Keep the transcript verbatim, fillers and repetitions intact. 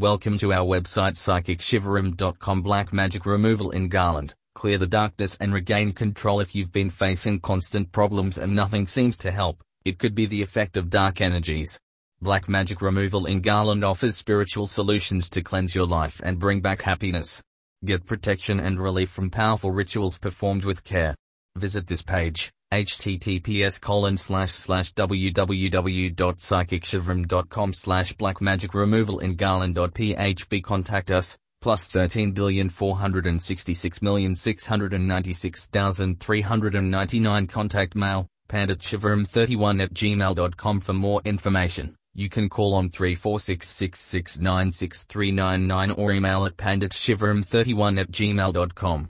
Welcome to our website psychic shivarim dot com. Black magic removal in Garland. Clear the darkness and regain control. If you've been facing constant problems and nothing seems to help, it could be the effect of dark energies. Black magic removal in Garland offers spiritual solutions to cleanse your life and bring back happiness. Get protection and relief from powerful rituals performed with care. Visit this page, https colon slash slash www dot psychic shivarim dot com slash black magic removal in Garland dot p h b. Contact us, plus thirteen billion four hundred sixty-six million six hundred ninety-six thousand three hundred ninety-nine. Contact mail, pandit shivarim thirty-one at gmail dot com. For more information, you can call on three four six six six nine six three nine nine or email at pandit shivarim thirty-one at gmail dot com.